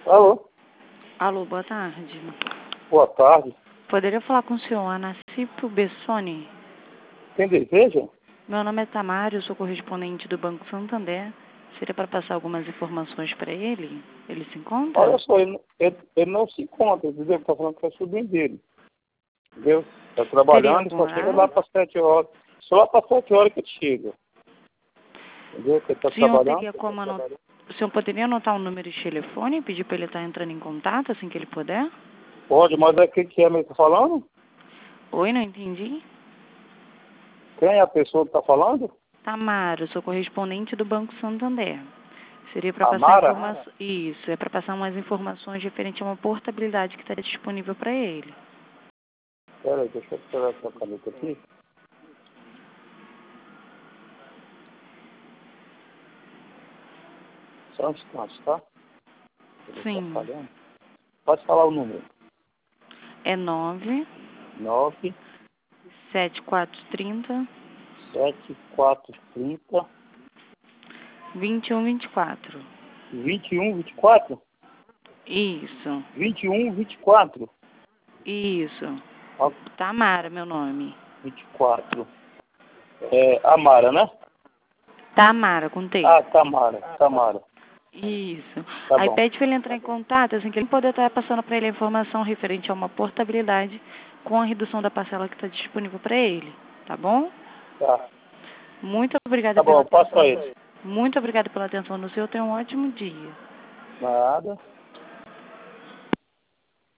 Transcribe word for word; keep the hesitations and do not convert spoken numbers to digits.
Alô? Alô, boa tarde. Boa tarde. Poderia falar com o senhor Anacipo Bessoni? Quem deseja? Meu nome é Tamara, eu sou correspondente do Banco Santander. Seria para passar algumas informações para ele? Ele se encontra? Olha só, ele, ele, ele não se encontra, entendeu? Está falando que é sobrinho dele. Entendeu? Está trabalhando e só chega lá para sete horas. Só lá para sete horas que ele chega. Entendeu? Que ele está O senhor trabalhando. teria como anotar? O senhor poderia anotar o número de telefone e pedir para ele estar entrando em contato assim que ele puder? Pode, mas é quem que é mesmo que está falando? Oi, não entendi. Quem é a pessoa que está falando? Tamara, eu sou correspondente do Banco Santander. Seria para passar Amara? informações. Isso, é para passar umas informações referente a uma portabilidade que estaria disponível para ele. Espera aí, deixa eu pegar essa caneta aqui. Só um instante, tá? Ele tá Sim. falhando. Pode falar o número. É nove nove sete quatro três zero sete quatro três zero dois um dois quatro. vinte e um vinte e quatro? Isso, vinte e um vinte e quatro? isso. Ó, Tamara, meu nome. vinte e quatro. É, Amara, né? Tamara, com T. Ah, Tamara, Tamara. Isso. Tá Aí bom. pede para ele entrar em contato, assim, que ele poder estar passando para ele a informação referente a uma portabilidade com a redução da parcela que está disponível para ele. Tá bom? Tá. Muito obrigada Tá bom, pela eu passo atenção. pra ele. Muito obrigada pela atenção do senhor. Tenha um ótimo dia. Nada.